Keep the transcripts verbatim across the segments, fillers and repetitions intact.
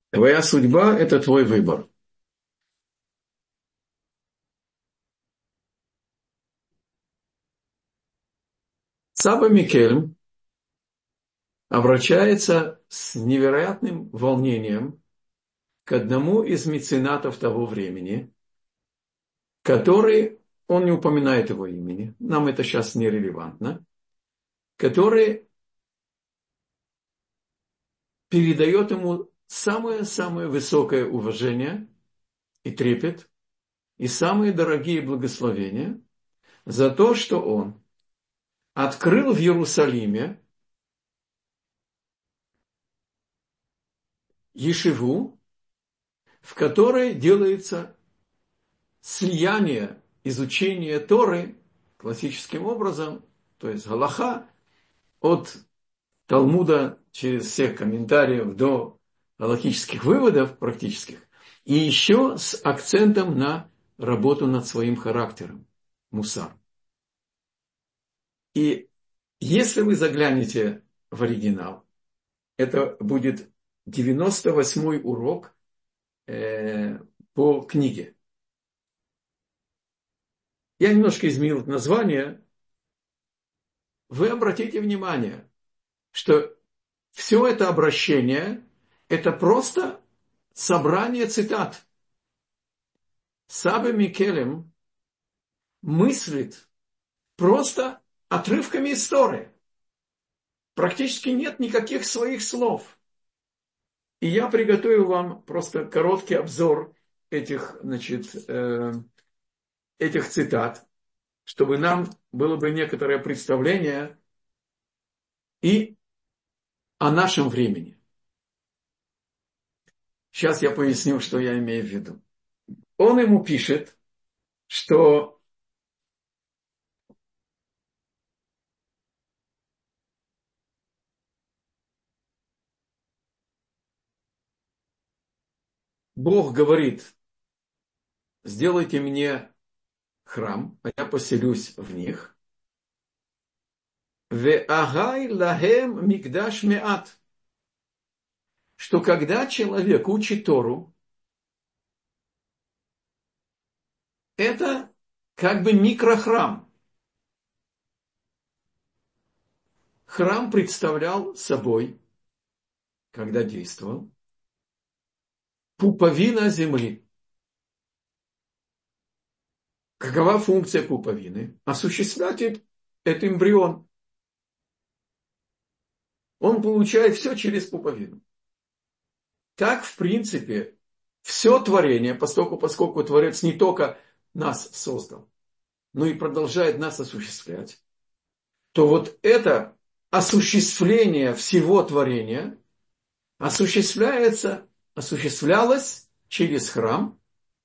Твоя судьба – это твой выбор. Саба Микельм обращается с невероятным волнением к одному из меценатов того времени, который, он не упоминает его имени, нам это сейчас не релевантно, который передает ему самое-самое высокое уважение и трепет, и самые дорогие благословения за то, что он открыл в Иерусалиме ешиву, в которой делается слияние изучения Торы классическим образом, то есть галаха, от Талмуда через всех комментариев до галахических выводов практических, и еще с акцентом на работу над своим характером, мусар. И если вы заглянете в оригинал, это будет девяносто восьмой урок э, по книге. Я немножко изменил название. Вы обратите внимание, что все это обращение – это просто собрание цитат. Саба Микелем мыслит просто отрывками истории. Практически нет никаких своих слов. И я приготовил вам просто короткий обзор этих, значит, э, этих цитат, чтобы нам было бы некоторое представление и о нашем времени. Сейчас я поясню, что я имею в виду. Он ему пишет, что Бог говорит: сделайте мне храм, а я поселюсь в них. Веагай лахем микдаш меат. Что когда человек учит Тору, это как бы микрохрам. Храм представлял собой, когда действовал, пуповина земли. Какова функция пуповины? Осуществлять этот эмбрион. Он получает все через пуповину. Так, в принципе, все творение, поскольку, поскольку Творец не только нас создал, но и продолжает нас осуществлять, то вот это осуществление всего творения осуществляется, осуществлялось через храм.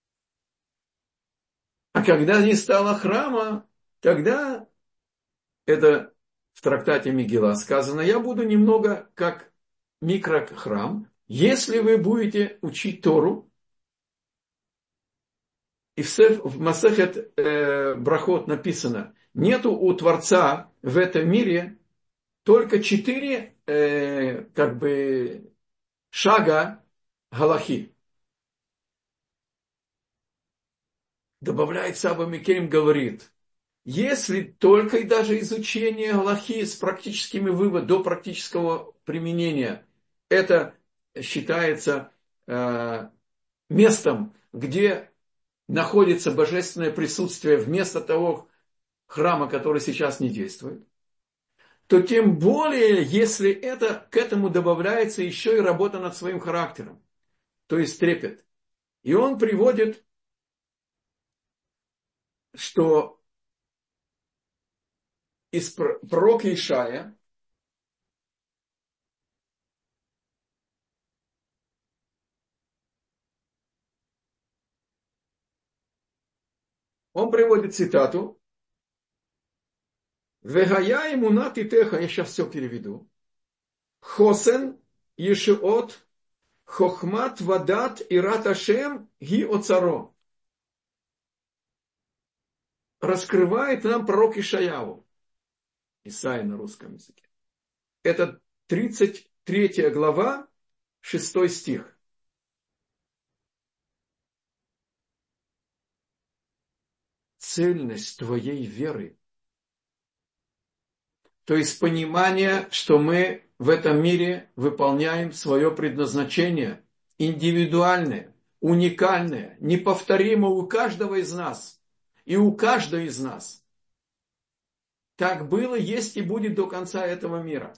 А когда не стало храма, тогда это в трактате Мегила сказано: я буду немного как микрохрам, если вы будете учить Тору. И в Масехет э, Брахот написано: нету у Творца в этом мире только четыре э, как бы шага галахи. Добавляет Саба Микельм, говорит: если только и даже изучение галахи с практическими выводами до практического применения, это считается э, местом, где находится божественное присутствие вместо того храма, который сейчас не действует, то тем более, если это, к этому добавляется еще и работа над своим характером, то есть трепет. И он приводит, что из пророка Ишая он приводит цитату: «Вегая имунат и теха», я сейчас все переведу, «Хосен ешиот хохмат вадат ират ашем ги оцаро». Раскрывает нам пророк Ишаяу, Исаия на русском языке. Это тридцать третья глава, шестой стих. цельность твоей веры. То есть понимание, что мы в этом мире выполняем свое предназначение, индивидуальное, уникальное, неповторимое у каждого из нас и у каждой из нас. Так было, есть и будет до конца этого мира.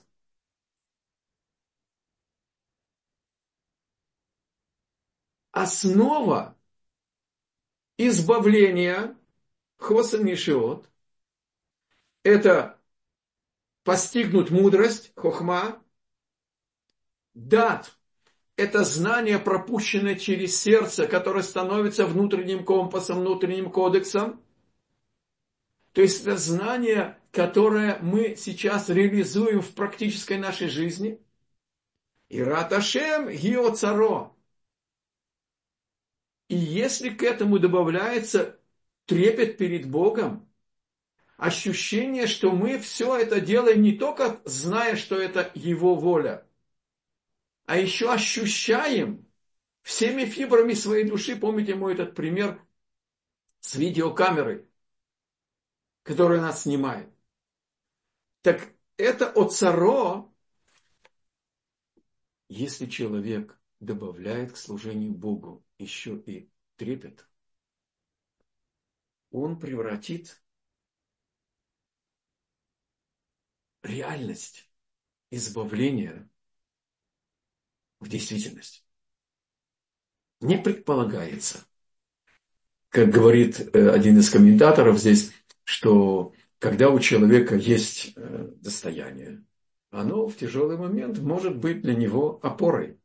Основа избавления хосен мишиот – это постигнуть мудрость, хохма, дат – это знание, пропущенное через сердце, которое становится внутренним компасом, внутренним кодексом. То есть это знание, которое мы сейчас реализуем в практической нашей жизни. И раташем гио царо. И если к этому добавляется трепет перед Богом, ощущение, что мы все это делаем не только зная, что это Его воля, а еще ощущаем всеми фибрами своей души. Помните мой этот пример с видеокамерой, которая нас снимает. Так это оцаро, если человек добавляет к служению Богу еще и трепет, он превратит реальность избавления в действительность. Не предполагается, как говорит один из комментаторов здесь, что когда у человека есть достояние, оно в тяжелый момент может быть для него опорой.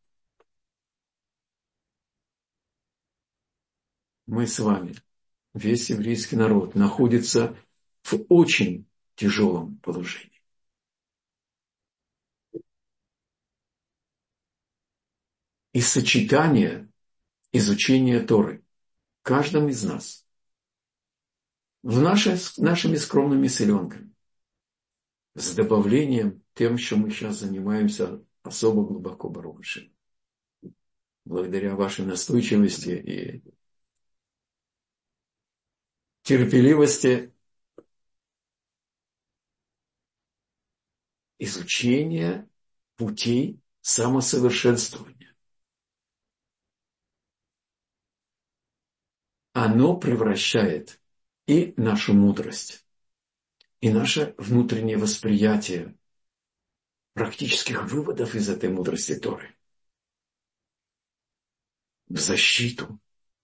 Мы с вами, весь еврейский народ, находится в очень тяжелом положении. И сочетание изучения Торы каждым из нас в наши, нашими скромными селенками с добавлением тем, что мы сейчас занимаемся особо глубоко Барух Ашем. Благодаря вашей настойчивости и терпеливости изучения путей самосовершенствования. Оно превращает и нашу мудрость, и наше внутреннее восприятие практических выводов из этой мудрости Торы в защиту.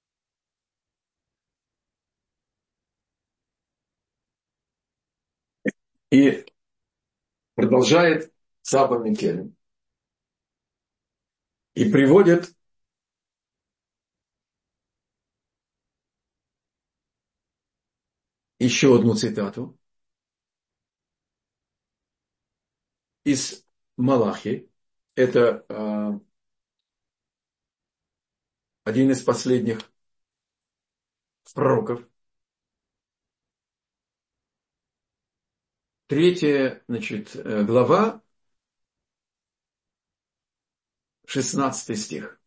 И продолжает Саба Микель и приводит еще одну цитату из Малахи. Это э, один из последних пророков. Третья, значит, глава, шестнадцатый стих.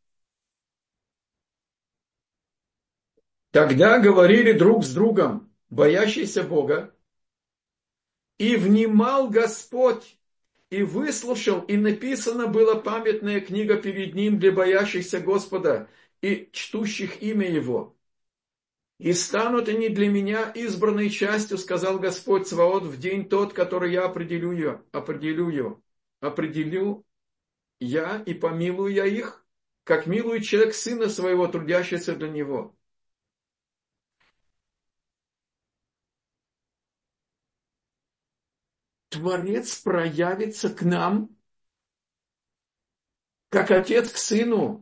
Тогда говорили друг с другом, боящиеся Бога, и внимал Господь, и выслушал, и написана была памятная книга перед ним для боящихся Господа и чтущих имя Его. И станут они для меня избранной частью, сказал Господь Цваот, в день тот, который я определю ее, определю ее, определю я и помилую я их, как милует человек сына своего, трудящегося для него. Творец проявится к нам, как отец к сыну.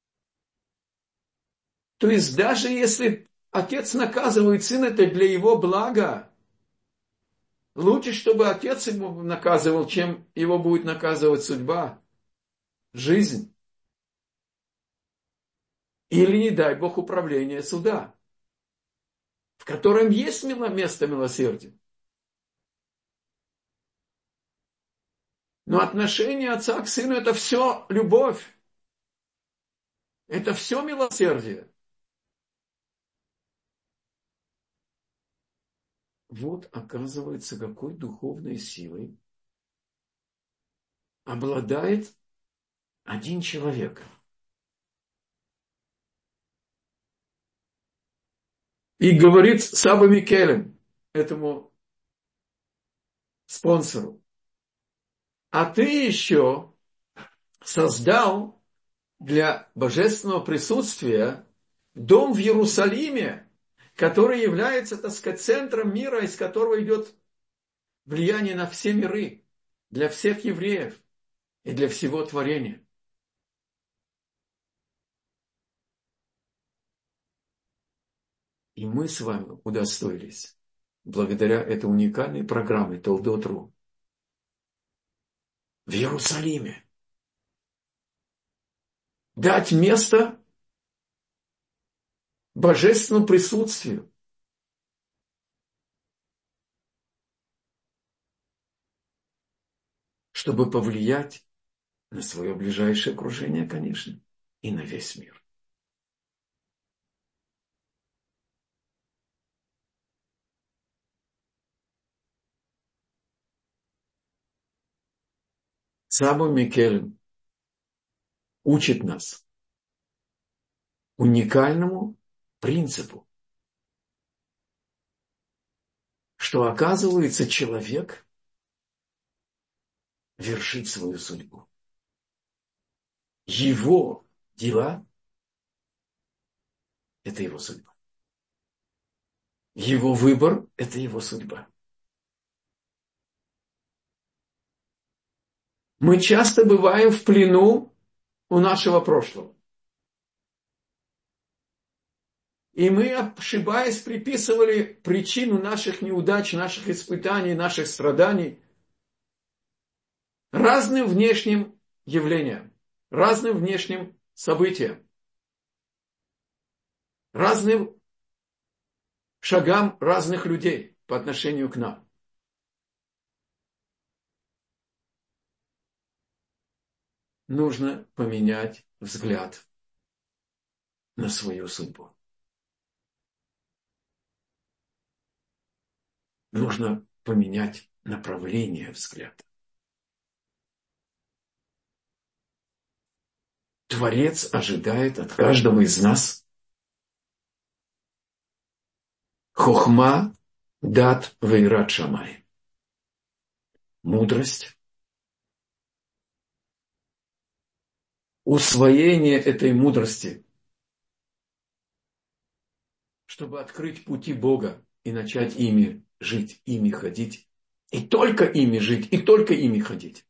То есть даже если отец наказывает сына, это для его блага. Лучше, чтобы отец его наказывал, чем его будет наказывать судьба, жизнь. Или, не дай Бог, управление суда, в котором есть место милосердия. Но отношение отца к сыну – это все любовь. Это все милосердие. вот оказывается, какой духовной силой обладает один человек. И говорит Саба Микелем, этому спонсору: а ты еще создал для божественного присутствия дом в Иерусалиме, который является, так сказать, центром мира, из которого идет влияние на все миры, для всех евреев и для всего творения. И мы с вами удостоились, благодаря этой уникальной программе Толдот.ру, в Иерусалиме дать место божественному присутствию. Чтобы повлиять на свое ближайшее окружение, конечно, и на весь мир. Саба Микелем учит нас уникальному принципу, что, оказывается, человек вершит свою судьбу. Его дела – это его судьба. Его выбор – это его судьба. Мы часто бываем в плену у нашего прошлого. И мы, ошибаясь, приписывали причину наших неудач, наших испытаний, наших страданий разным внешним явлениям, разным внешним событиям, разным шагам разных людей по отношению к нам. Нужно поменять взгляд на свою судьбу. Нужно поменять направление взгляда. Творец ожидает от каждого из нас хохма дат вейрат шамай. Мудрость, усвоение этой мудрости, чтобы открыть пути Бога и начать ими жить, ими ходить. И только ими жить, и только ими ходить.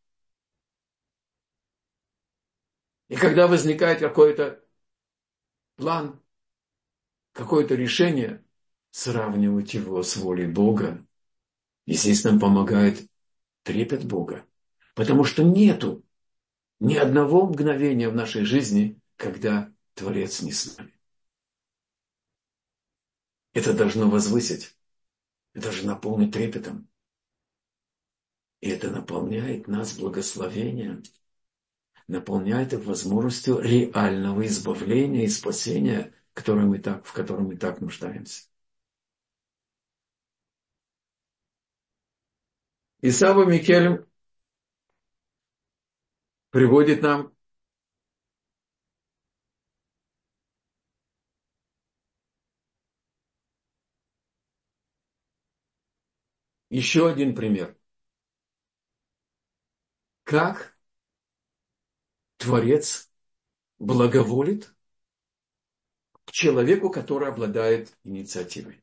И когда возникает какой-то план, какое-то решение, сравнивать его с волей Бога, естественно, помогает трепет Бога. Потому что нету ни одного мгновения в нашей жизни, когда Творец не с нами. Это должно возвысить, это должно наполнить трепетом. И это наполняет нас благословением, наполняет их возможностью реального избавления и спасения, которое мы так, в котором мы так нуждаемся. И Саба Микелем приводит нам еще один пример. Как Творец благоволит к человеку, который обладает инициативой.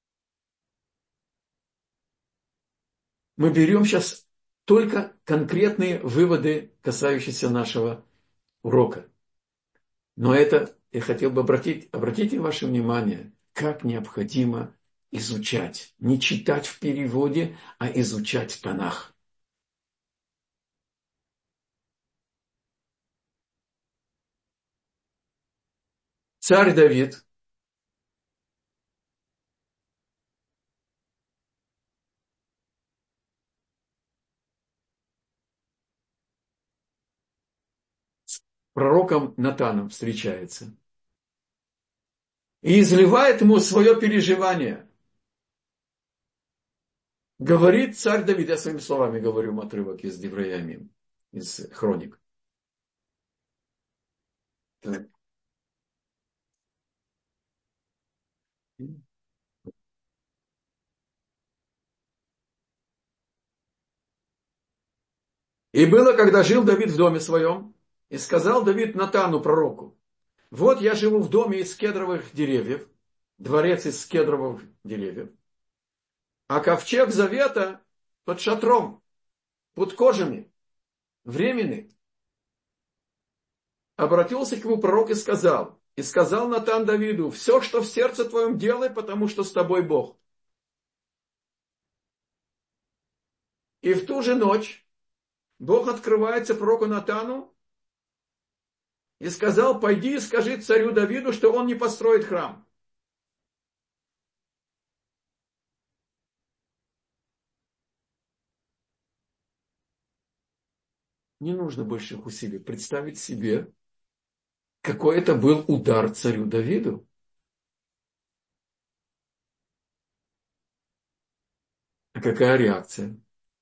Мы берем сейчас только конкретные выводы, касающиеся нашего урока. Но это я хотел бы обратить, обратите ваше внимание, как необходимо изучать. Не читать в переводе, а изучать Танах. Царь Давид с пророком Натаном встречается и изливает ему свое переживание. Говорит царь Давид, я своими словами говорю отрывок из Деврея Ямим, из Хроник. Так. И было, когда жил Давид в доме своем, и сказал Давид Натану, пророку: вот я живу в доме из кедровых деревьев, дворец из кедровых деревьев, а ковчег завета под шатром, под кожами, временный. Обратился к нему пророк и сказал, и сказал Натан Давиду: все, что в сердце твоем, делай, потому что с тобой Бог. И в ту же ночь Бог открывается пророку Натану и сказал: пойди и скажи царю Давиду, что он не построит храм. Не нужно больших усилий представить себе, какой это был удар царю Давиду. А какая реакция?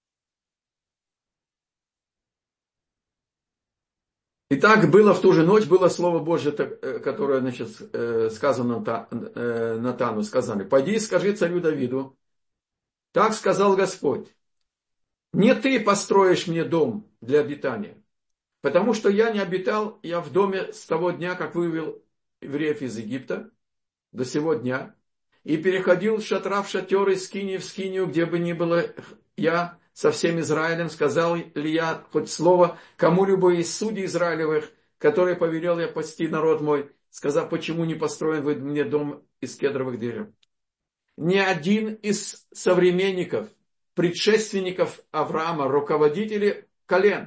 И так было в ту же ночь, было Слово Божье, которое, значит, сказано Натану, сказали: пойди и скажи царю Давиду, так сказал Господь: не ты построишь мне дом для обитания, потому что я не обитал я в доме с того дня, как вывел евреев из Египта, до сего дня, и переходил с шатра в шатер, из скинии в скинию, где бы ни было я со всем Израилем. Сказал ли я хоть слово кому-либо из судей Израилевых, которые повелел я пасти народ мой, сказав: почему не построен вы мне дом из кедровых деревьев? Ни один из современников, предшественников Авраама, руководителей колен,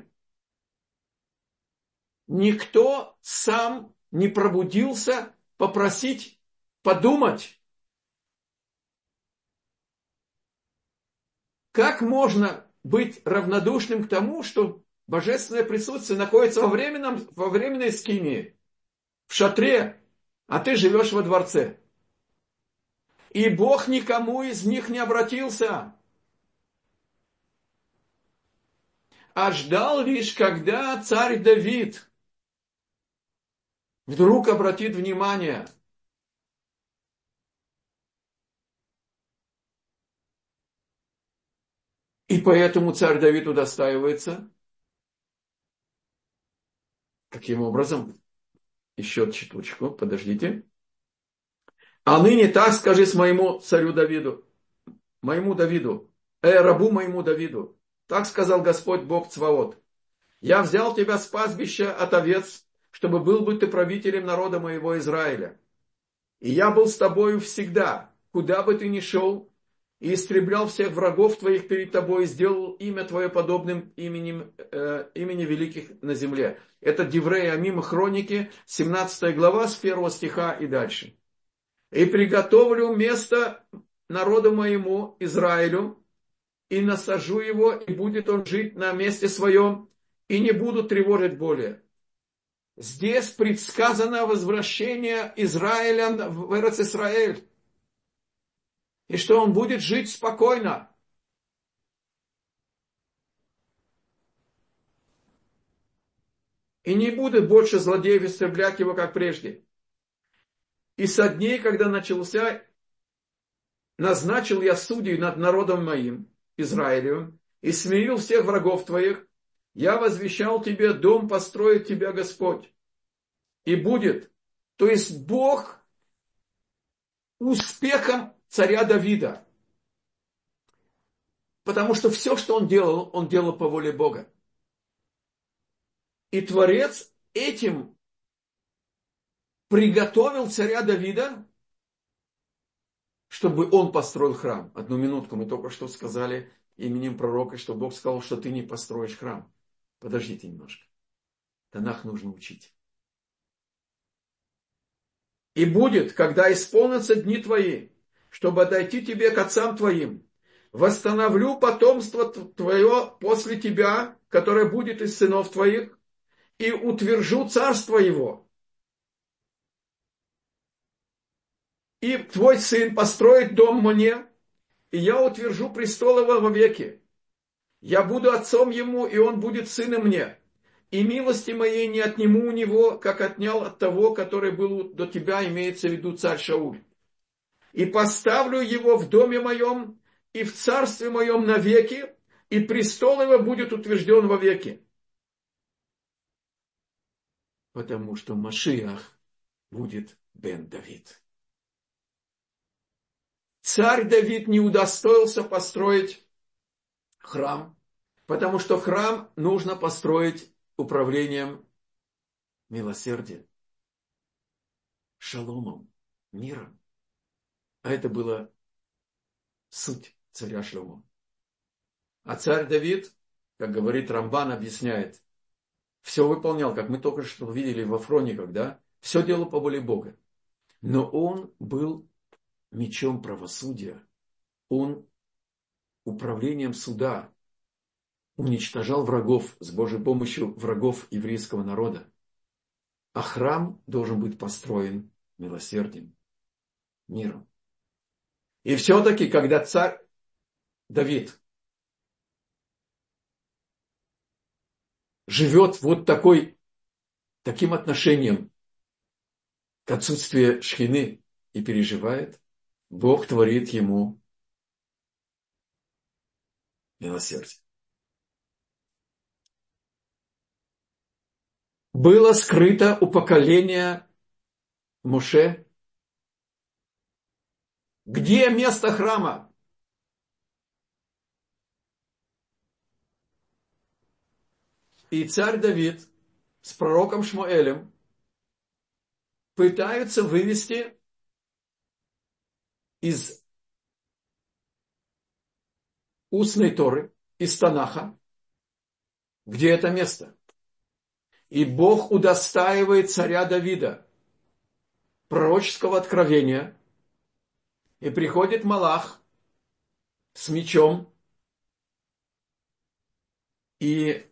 никто сам не пробудился попросить, подумать, как можно быть равнодушным к тому, что божественное присутствие находится во, временном, во временной скинии, в шатре, а ты живешь во дворце. И Бог никому из них не обратился, а ждал лишь, когда царь Давид вдруг обратит внимание. И поэтому царь Давид удостаивается. Каким образом? Еще чуточку, подождите. А ныне так скажи с моему царю Давиду, моему Давиду, э, рабу моему Давиду. Так сказал Господь Бог Цваот: я взял тебя с пастбища от овец, чтобы был бы ты правителем народа моего Израиля. И я был с тобою всегда, куда бы ты ни шел, и истреблял всех врагов твоих перед тобой, и сделал имя твое подобным именем, э, имени великих на земле. Это Деврея Ямим, Хроники, семнадцатая глава, с первого стиха и дальше. И приготовлю место народу моему, Израилю, и насажу его, и будет он жить на месте своем, и не буду тревожить более. Здесь предсказано возвращение Израиля в Эрец-Исраэль, и что он будет жить спокойно. И не будет больше злодеев истреблять его, как прежде. И со дней, когда начался, назначил я судей над народом моим, Израилевым, и смирил всех врагов твоих, я возвещал тебе: дом построит тебя Господь. И будет, то есть Бог успехом царя Давида. Потому что все, что он делал, он делал по воле Бога. И Творец этим приготовил царя Давида, чтобы он построил храм. Одну минутку, мы только что сказали именем пророка, что Бог сказал, что ты не построишь храм. Подождите немножко. Танах нужно учить. И будет, когда исполнятся дни твои, чтобы отойти тебе к отцам твоим, восстановлю потомство твое после тебя, которое будет из сынов твоих, и утвержу царство его. И твой сын построит дом мне, и я утвержу престол его вовеки. Я буду отцом ему, и он будет сыном мне. И милости моей не отниму у него, как отнял от того, который был до тебя, имеется в виду царь Шауль. И поставлю его в доме моем, и в царстве моем навеки, и престол его будет утвержден вовеки. Потому что Машиах будет бен Давид. Царь Давид не удостоился построить храм, потому что храм нужно построить управлением милосердия, шаломом, миром. А это была суть царя Шломо. А царь Давид, как говорит Рамбан, объясняет, все выполнял, как мы только что видели во Фрониках, да? Все делал по воле Бога. Но он был мечом правосудия. Он управлением суда уничтожал врагов с Божьей помощью, врагов еврейского народа. А храм должен быть построен милосердием, миром. И все-таки, когда царь Давид живет вот такой, таким отношением к отсутствию шхины и переживает, Бог творит ему милосердие. Было скрыто у поколения Моше. Где место храма? И царь Давид с пророком Шмуэлем пытаются вывести из устной Торы, из Танаха, где это место. И Бог удостаивает царя Давида пророческого откровения, и приходит Малах с мечом, и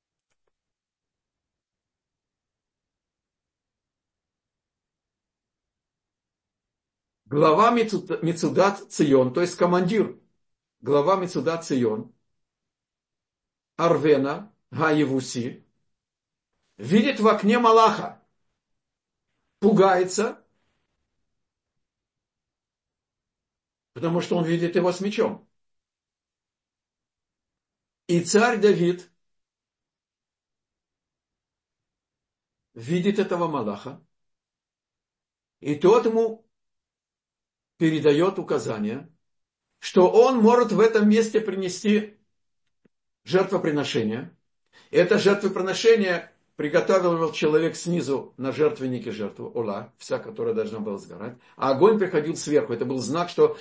глава Мецудат Цион, то есть командир, глава Мецудат Цион, Арвена Гаевуси, видит в окне Малаха, пугается, потому что он видит его с мечом. И царь Давид видит этого Малаха, и тот ему передает указание, что он может в этом месте принести жертвоприношение. Это жертвоприношение приготовил человек снизу на жертвеннике жертву, ола, вся, которая должна была сгорать, а огонь приходил сверху. Это был знак, что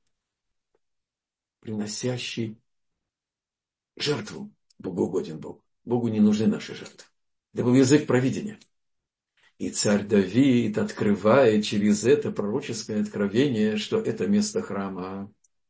приносящий жертву Богу угоден Бог. Богу не нужны наши жертвы. Это был язык провидения. И царь Давид открывает через это пророческое откровение, что это место храма.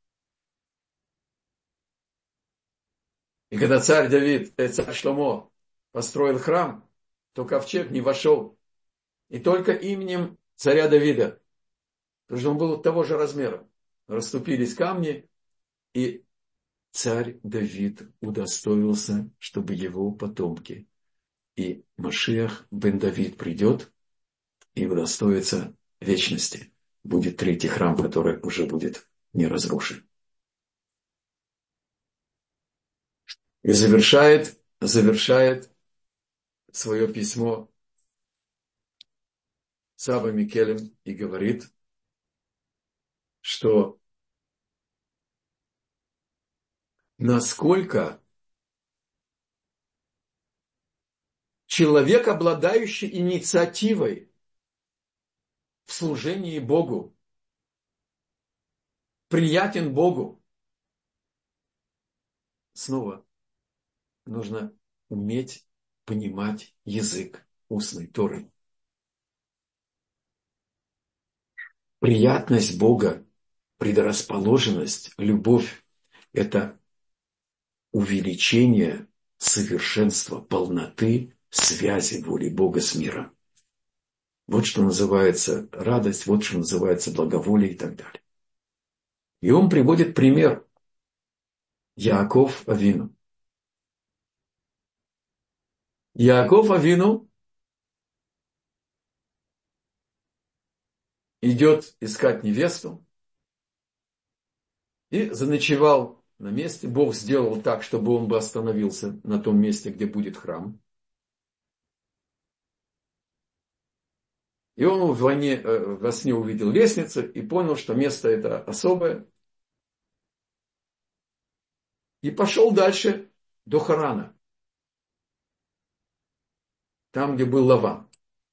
И когда царь Давид, э, царь Шломо построил храм, то ковчег не вошел. И только именем царя Давида, потому что он был того же размера, расступились камни, и царь Давид удостоился, чтобы его потомки, и Машиах бен Давид придет и удостоится вечности. Будет третий храм, который уже будет не разрушен. И завершает, завершает свое письмо Саба Микелем и говорит, что насколько человек, обладающий инициативой в служении Богу, приятен Богу, снова нужно уметь понимать язык устной Торы. Приятность Бога, предрасположенность, любовь – это увеличение совершенства, полноты связи воли Бога с миром. Вот что называется радость, вот что называется благоволие и так далее. И он приводит пример Яаков Авину. Яаков Авину идет искать невесту и заночевал на месте. Бог сделал так, чтобы он бы остановился на том месте, где будет храм. И он в войне, во сне увидел лестницу и понял, что место это особое. И пошел дальше до Харана, там, где был Лаван.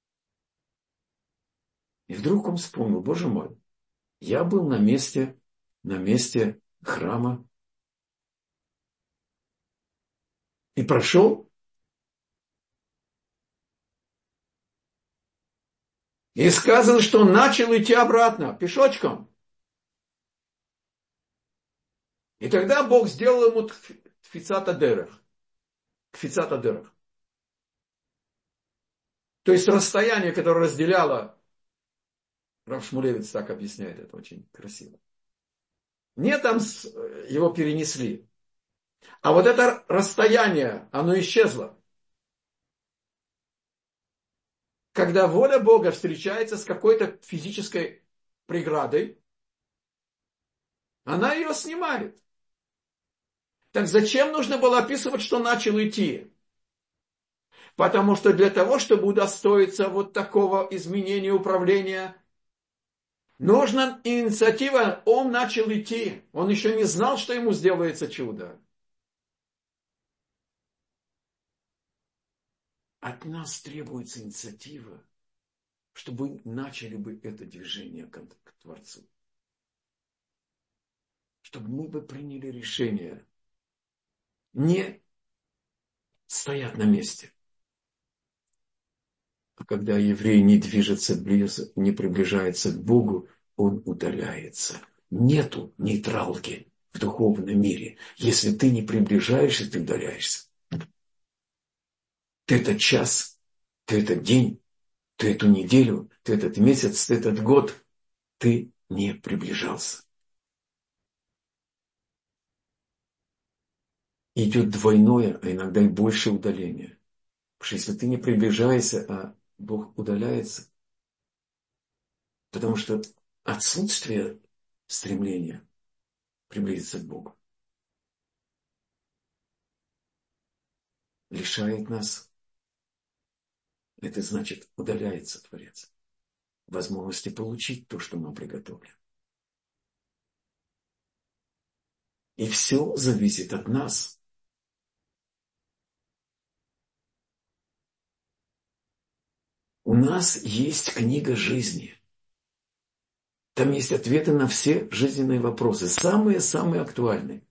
И вдруг он вспомнил, Боже мой, я был на месте, на месте храма. И прошел. И сказано, что он начал идти обратно, пешочком. И тогда Бог сделал ему тфицата дерах. Тфицата дерах. То есть расстояние, которое разделяло, Рав Шмулевец так объясняет это очень красиво. Не там его перенесли. А вот это расстояние, оно исчезло. Когда воля Бога встречается с какой-то физической преградой, она ее снимает. Так зачем нужно было описывать, что начал идти? Потому что для того, чтобы удостоиться вот такого изменения управления, нужна инициатива. Он начал идти. Он еще не знал, что ему сделается чудо. От нас требуется инициатива, чтобы начали бы это движение к Творцу. Чтобы мы бы приняли решение не стоять на месте. А когда еврей не движется близко, не приближается к Богу, он удаляется. Нету нейтралки в духовном мире. Если ты не приближаешься, ты удаляешься. Ты этот час, ты этот день, ты эту неделю, ты этот месяц, ты этот год, ты не приближался. Идет двойное, а иногда и больше удаление. Потому что если ты не приближаешься, а Бог удаляется, потому что отсутствие стремления приблизиться к Богу лишает нас, это значит, удаляется Творец, возможности получить то, что нам приготовлено. И все зависит от нас. У нас есть книга жизни. Там есть ответы на все жизненные вопросы, самые-самые актуальные.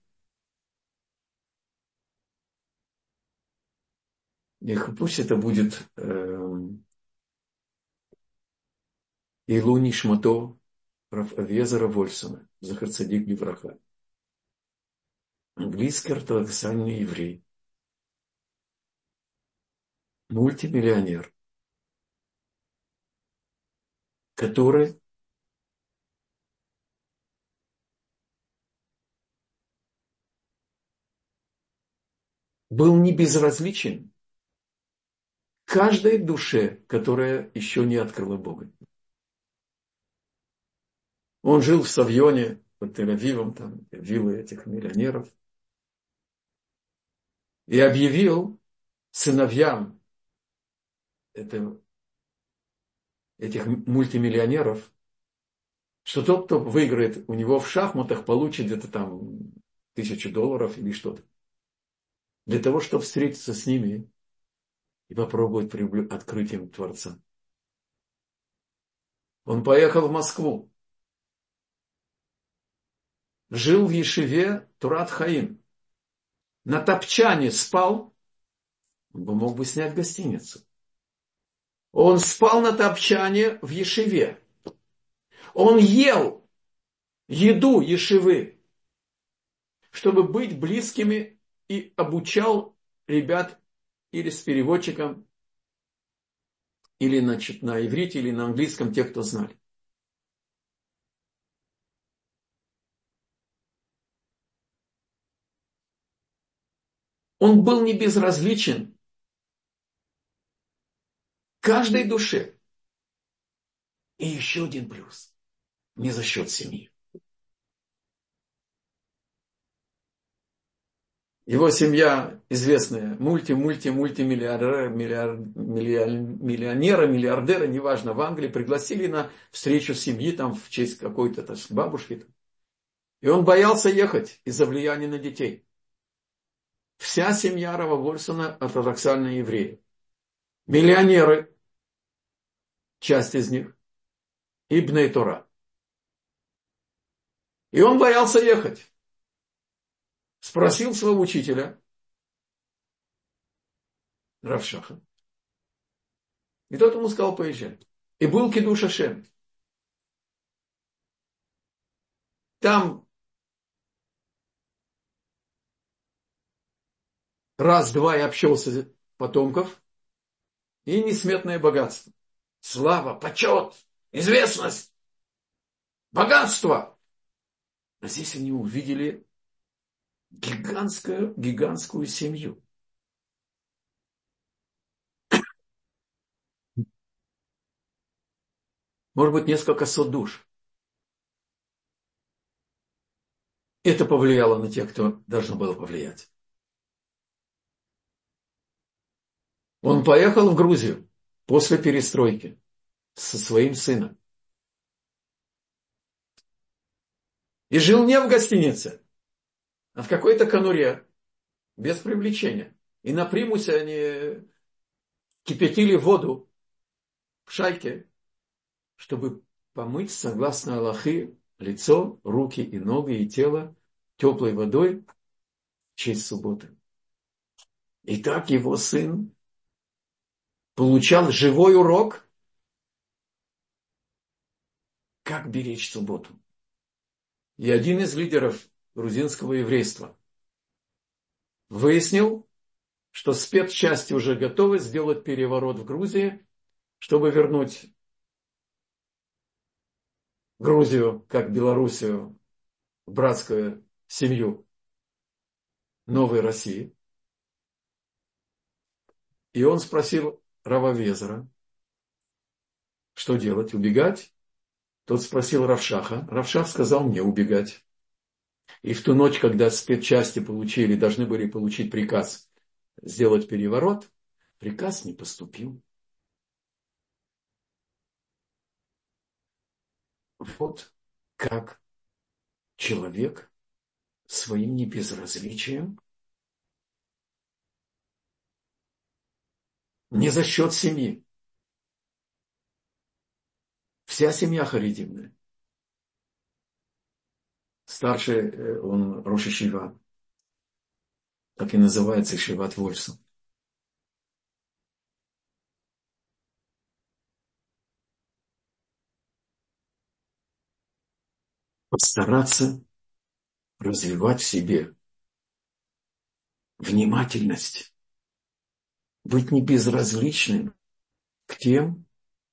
И пусть это будет э, Илуни Шмато Рав Авиезера Вольфсона, Захар Цадик Бивраха. Английский ортодоксальный еврей. Мультимиллионер. Который был не безразличен каждой душе, которая еще не открыла Бога. Он жил в Савьоне, под Тель-Авивом, там, виллы этих миллионеров. И объявил сыновьям это, этих мультимиллионеров, что тот, кто выиграет у него в шахматах, получит где-то там тысячу долларов или что-то. Для того, чтобы встретиться с ними и попробовать открыть им Творца. Он поехал в Москву. Жил в Ешиве Турат Хаим. На топчане спал. Он бы мог бы снять гостиницу. Он спал на топчане в Ешиве. Он ел еду Ешивы, чтобы быть близкими, и обучал ребят или с переводчиком, или значит, на иврите, или на английском, те, кто знали. Он был не безразличен каждой душе. И еще один плюс. Не за счет семьи. Его семья известная, мульти-мульти-мультимиллиардеры, миллионеры, миллиардеры, неважно, в Англии пригласили на встречу семьи там в честь какой-то там, бабушки. И он боялся ехать из-за влияния на детей. Вся семья Рава Вольфсона ортодоксальные евреи. Миллионеры, часть из них, и Бней Тора. И он боялся ехать. Спросил своего учителя, Рав Шаха. И тот ему сказал, поезжай. И был Кидуш Ашем. Там раз-два и общался потомков. И несметное богатство. Слава, почет, известность, богатство. А здесь они увидели гигантскую, гигантскую семью. Может быть, несколько сот душ. Это повлияло на тех, кто должно было повлиять. Он поехал в Грузию после перестройки со своим сыном. И жил не в гостинице, а в какой-то конуре, без привлечения. И на примусе они кипятили воду в шайке, чтобы помыть, согласно Аллахи, лицо, руки и ноги и тело теплой водой в честь субботы. И так его сын получал живой урок, как беречь субботу. И один из лидеров грузинского еврейства выяснил, что спецчасти уже готовы сделать переворот в Грузии, чтобы вернуть Грузию, как Белоруссию, в братскую семью новой России. И он спросил Рава Везера, что делать, убегать? Тот спросил Равшаха. Равшах сказал мне убегать. И в ту ночь, когда спецчасти получили, должны были получить приказ сделать переворот, приказ не поступил. Вот как человек своим небезразличием, не за счет семьи. Вся семья харидимная. Старший, он Рош ешива, так и называется Ешиват Вольфсон. Постараться развивать в себе внимательность, быть не безразличным к тем,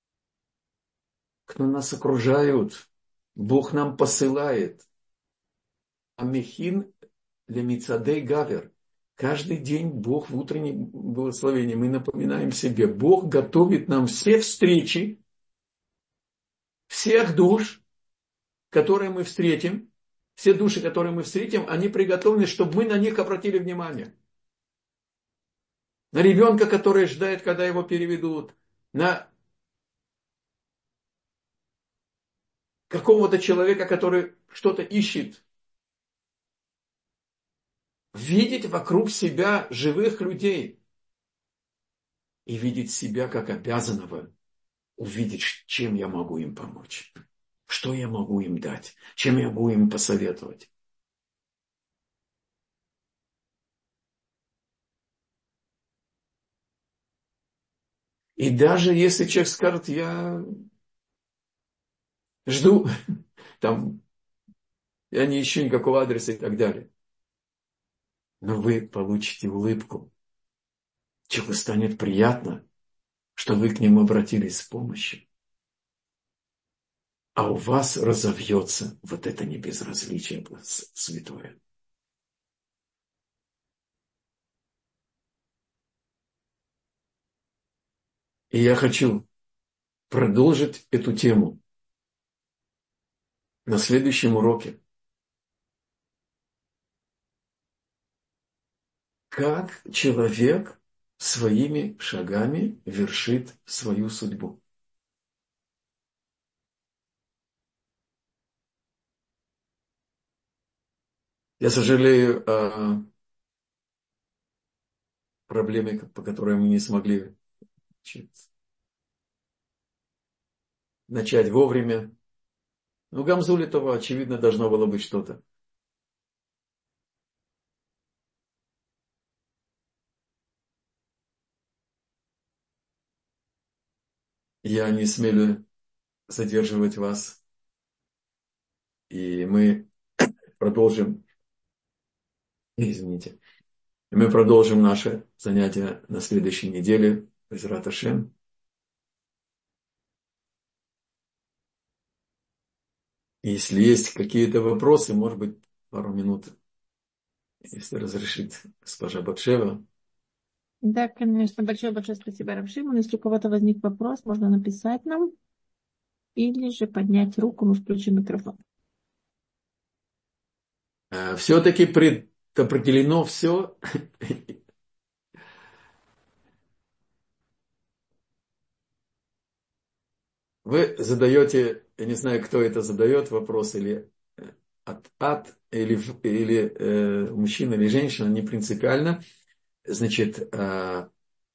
кто нас окружают. Бог нам посылает. Амехин для Мицадей Гавер. Каждый день Бог в утреннем благословении, мы напоминаем себе, Бог готовит нам все встречи, всех душ, которые мы встретим, все души, которые мы встретим, они приготовлены, чтобы мы на них обратили внимание. На ребенка, который ждет, когда его переведут, на какого-то человека, который что-то ищет. Видеть вокруг себя живых людей и видеть себя как обязанного, увидеть, чем я могу им помочь, что я могу им дать, чем я могу им посоветовать. И даже если человек скажет, я жду, там, я не ищу никакого адреса и так далее, но вы получите улыбку, человеку станет приятно, что вы к нему обратились с помощью. А у вас разовьется вот это небезразличие святое. И я хочу продолжить эту тему на следующем уроке. Как человек своими шагами вершит свою судьбу. Я сожалею о проблеме, по которой мы не смогли начать вовремя. Но в Гамзуле того, очевидно, должно было быть что-то. Я не смелю задерживать вас. И мы продолжим, извините, мы продолжим наше занятие на следующей неделе. Безрат Ашем. Если есть какие-то вопросы, может быть, пару минут, если разрешит госпожа Батшева. Да, конечно. Большое-большое спасибо, Рав Шимон. Если у кого-то возник вопрос, можно написать нам или же поднять руку, мы включим микрофон. Все-таки предопределено все. Вы задаете, я не знаю, кто это задает вопрос, или от, от или, или э, мужчина, или женщина, не принципиально. Значит, э,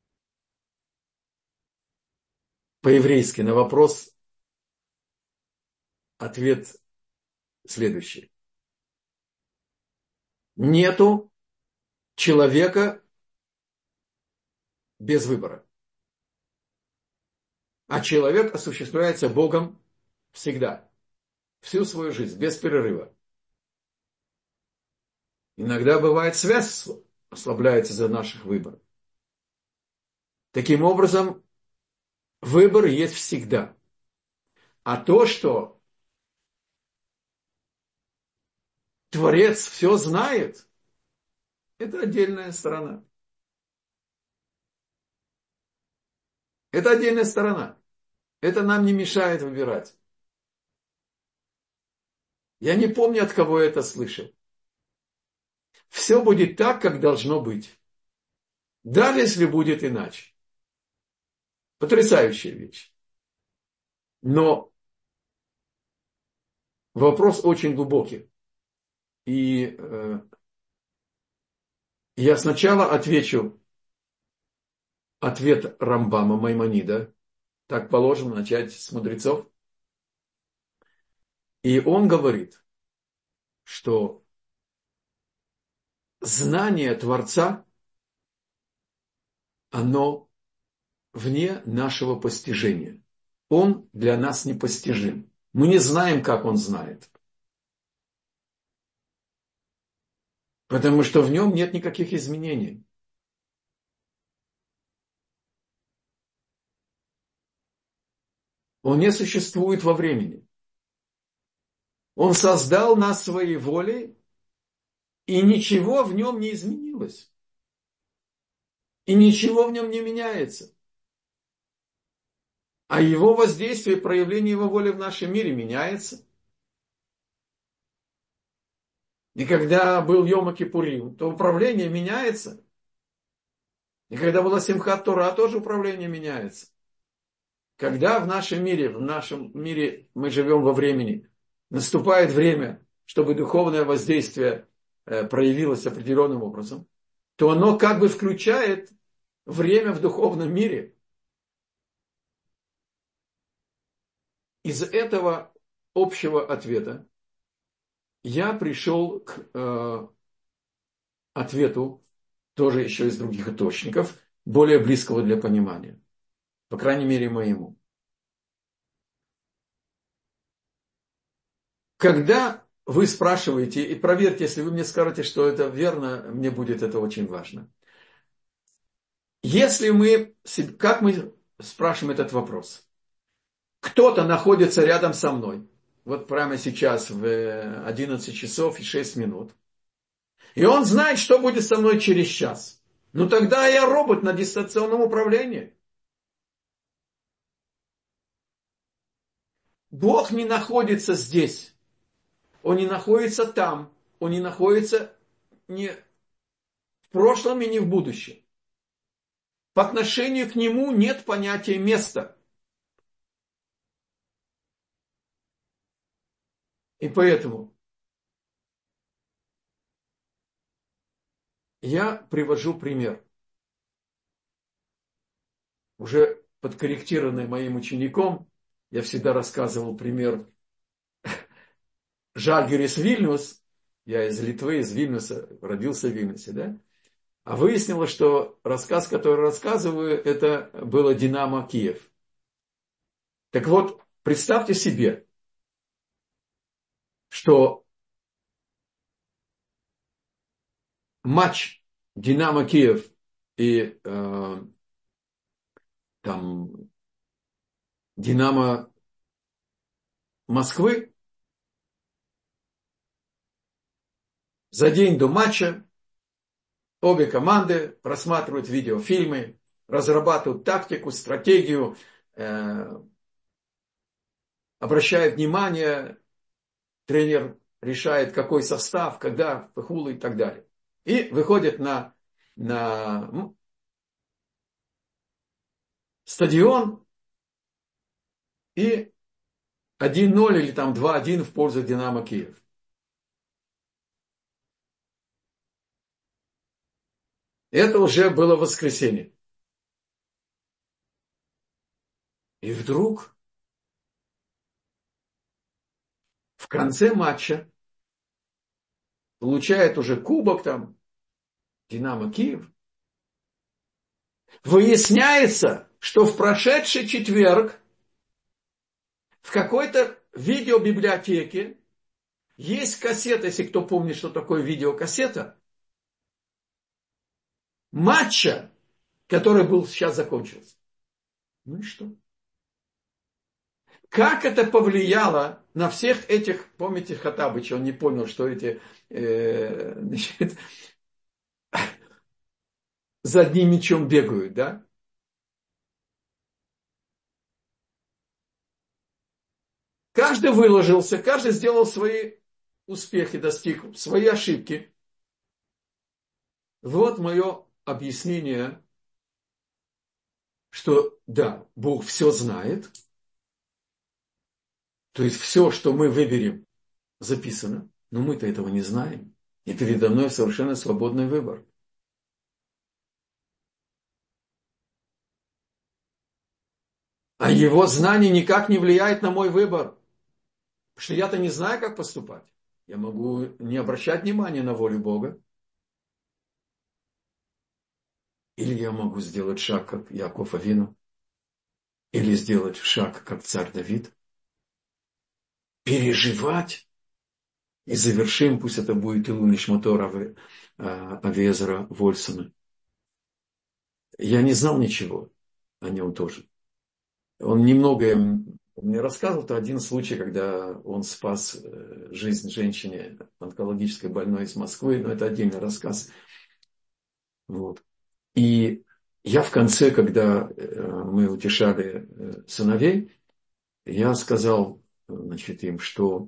по-еврейски на вопрос ответ следующий. Нету человека без выбора. А человек осуществляется Богом всегда, всю свою жизнь, без перерыва. Иногда бывает связь ослабляется из-за наших выборов. Таким образом, выбор есть всегда. А то, что Творец все знает, это отдельная сторона. Это отдельная сторона. Это нам не мешает выбирать. Я не помню, от кого я это слышал. Все будет так, как должно быть. Даже если будет иначе. Потрясающая вещь. Но вопрос очень глубокий. И э, я сначала отвечу ответ Рамбама Маймонида. Так положено начать с мудрецов. И он говорит, что знание Творца, оно вне нашего постижения. Он для нас непостижим. Мы не знаем, как он знает. Потому что в нем нет никаких изменений. Он не существует во времени. Он создал нас своей волей, и ничего в нем не изменилось. И ничего в нем не меняется. А его воздействие, проявление его воли в нашем мире меняется. И когда был Йом Кипурим, то управление меняется. И когда была Симхат Тора, тоже управление меняется. Когда в нашем мире, в нашем мире мы живем во времени, наступает время, чтобы духовное воздействие проявилось определенным образом, то оно как бы включает время в духовном мире. Из этого общего ответа я пришел к э, ответу, тоже еще из других источников, более близкого для понимания. По крайней мере, моему. Когда вы спрашиваете, и проверьте, если вы мне скажете, что это верно, мне будет это очень важно. Если мы, как мы спрашиваем этот вопрос? Кто-то находится рядом со мной, вот прямо сейчас в одиннадцать часов и шесть минут, и он знает, что будет со мной через час. Ну тогда я робот на дистанционном управлении. Бог не находится здесь. Он не находится там. Он не находится ни в прошлом и не в будущем. По отношению к нему нет понятия места. И поэтому я привожу пример. Уже подкорректированный моим учеником, я всегда рассказывал пример Жальгирис Вильнюс. Я из Литвы, из Вильнюса, родился в Вильнюсе, да? А выяснилось, что рассказ, который рассказываю, это было Динамо Киев. Так вот, представьте себе, что матч Динамо Киев и э, там Динамо Москвы за день до матча обе команды просматривают видеофильмы, разрабатывают тактику, стратегию, э, обращают внимание, тренер решает, какой состав, когда, хулу и так далее. И выходит на, на стадион и один ноль или там два один в пользу Динамо Киев. Это уже было воскресенье. И вдруг в конце матча получает уже кубок там Динамо Киев. Выясняется, что в прошедший четверг в какой-то видеобиблиотеке есть кассета, если кто помнит, что такое видеокассета, матча, который был сейчас закончился. Ну и что? Как это повлияло на всех этих, помните Хаттабыча, он не понял, что эти э, значит, за одним мечом бегают, да? Каждый выложился, каждый сделал свои успехи, достиг свои ошибки. Вот мое объяснение, что да, Бог все знает. То есть все, что мы выберем, записано. Но мы-то этого не знаем. И передо мной совершенно свободный выбор. А его знание никак не влияет на мой выбор. Потому что я-то не знаю, как поступать. Я могу не обращать внимания на волю Бога. Или я могу сделать шаг, как Яков Авину. Или сделать шаг, как царь Давид. Переживать. И завершим, пусть это будет Илуни Шмотора Авиезера Вольсона. Я не знал ничего о нем тоже. Он немного мне рассказывал, то один случай, когда он спас жизнь женщине онкологической больной из Москвы, но это отдельный рассказ. Вот. И я в конце, когда мы утешали сыновей, я сказал, значит, им, что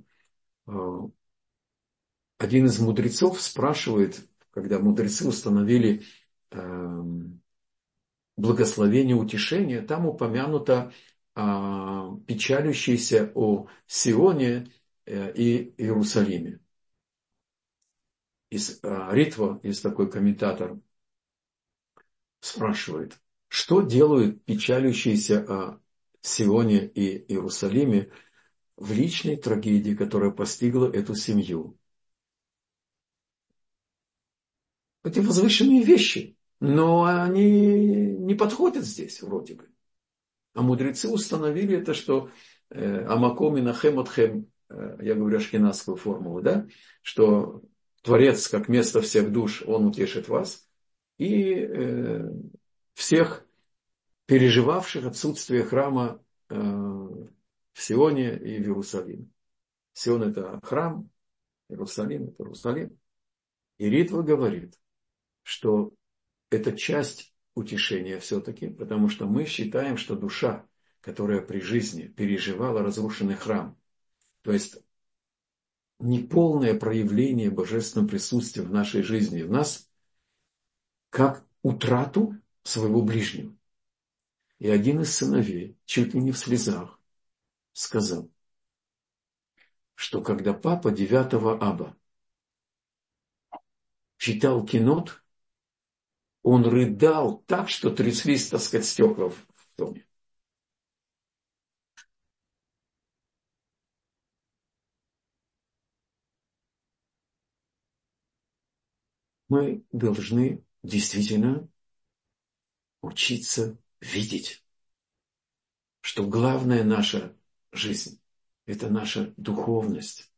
один из мудрецов спрашивает, когда мудрецы установили благословение, утешение, там упомянуто а, печалющийся о Сионе и Иерусалиме. Из а, Ритва, есть такой комментатор, спрашивает, что делают печалющиеся о Сионе и Иерусалиме в личной трагедии, которая постигла эту семью. Это возвышенные вещи, но они не подходят здесь вроде бы. А мудрецы установили это, что э, Амаком и Нахем отхем, э, я говорю ашкеназскую формулу, да, что Творец, как место всех душ, Он утешит вас, и э, всех переживавших отсутствие храма э, в Сионе и в Иерусалиме. Сион – это храм, Иерусалим – это Иерусалим. И Ритва говорит, что это часть утешения все-таки, потому что мы считаем, что душа, которая при жизни переживала разрушенный храм. То есть неполное проявление божественного присутствия в нашей жизни, в нас, как утрату своего ближнего. И один из сыновей, чуть ли не в слезах, сказал, что когда папа девятого аба читал кинот, он рыдал так, что тряслись, так сказать, стекла в доме. Мы должны действительно учиться видеть, что главная наша жизнь – это наша духовность.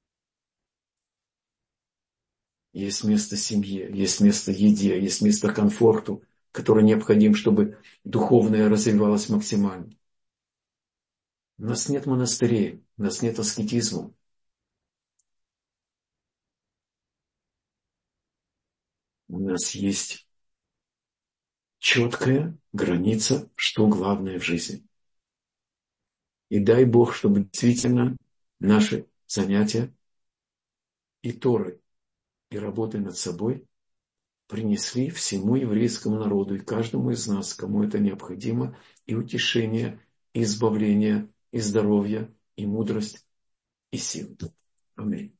Есть место семье, есть место еде, есть место комфорту, который необходим, чтобы духовное развивалось максимально. У нас нет монастырей, у нас нет аскетизма. У нас есть четкая граница, что главное в жизни. И дай Бог, чтобы действительно наши занятия и Торы, и работы над собой принесли всему еврейскому народу и каждому из нас, кому это необходимо, и утешение, и избавление, и здоровье, и мудрость, и силу. Аминь.